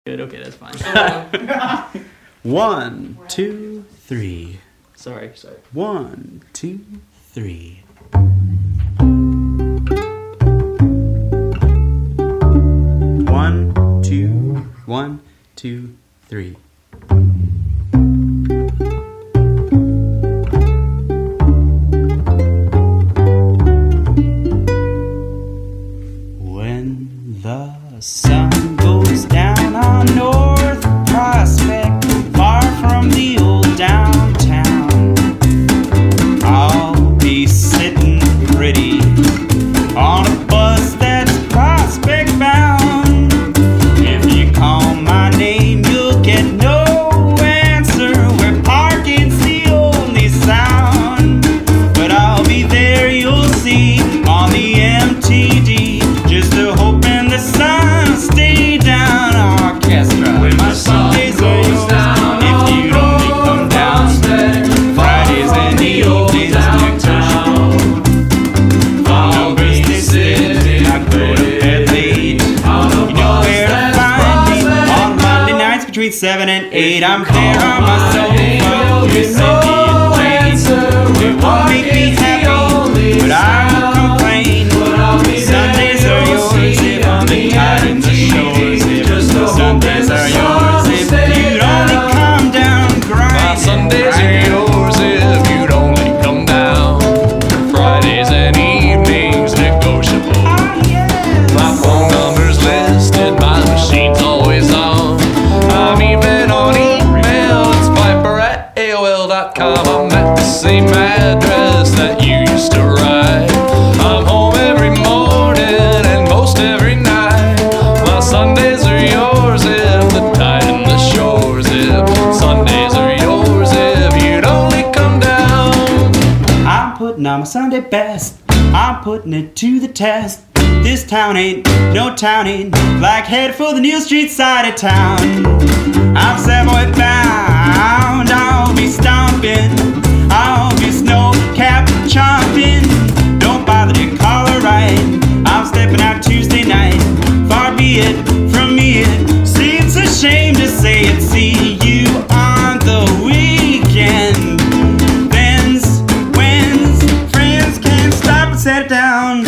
Good, okay, that's fine. 1, 2, 3. Sorry. 1, 2, 3. One, two, three. When the sun goes down on North Prospect, far from the old downtown, I'll be sitting pretty on a bus that's Prospect bound. If you call my name, you'll get no answer, where parking's the only sound. But I'll be there, you'll see, on the MTD, just a hoping the sun stay down. Orchestra, when my Sundays goes down, if you'd only come down, Fridays and evenings to town. I'll be sitting, I go to bed late. You know where to find me on Monday nights between 7 and 8. I'm there on my sofa, Mississippi and Wayne. It won't make me happy, but I won't complain. Sundays are yours if I'm tied in the shores. Sundays are yours if you'd only come down, grind. My Sundays are yours if you'd only come down. Fridays and evenings negotiable. My phone number's listed, my machine's always on. I'm even on email, it's piper@aol.com. I'm at the same address that you used to write. I'm home every morning and most every night. My Sundays are yours if the tide and the shores. If Sundays are yours if you'd only come down. I'm putting on my Sunday best, I'm putting it to the test. This town ain't no town ain't Blackhead for the New Street side of town. I'm Savoy bound, I'll be stomping, I'll be snow cap chomping. Don't bother to call her right, I'm stepping out Tuesday night. Far be it from me, it seems a shame to say it. See you on the weekend. When's friends can't stop and set down.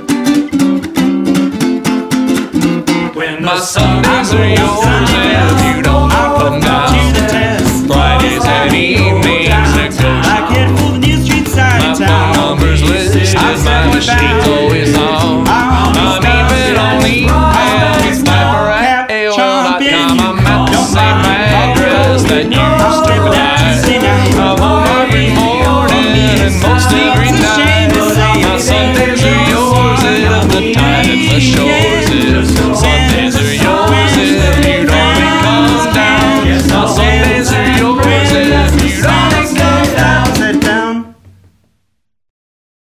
When My Sundays are yours if you'd only come down. Fridays and evenings negotiable. I get for the New Street side My of phone town. number's listed, my machine's always on. I'm even on email, it's piper@aol.com. I'm at the same address that you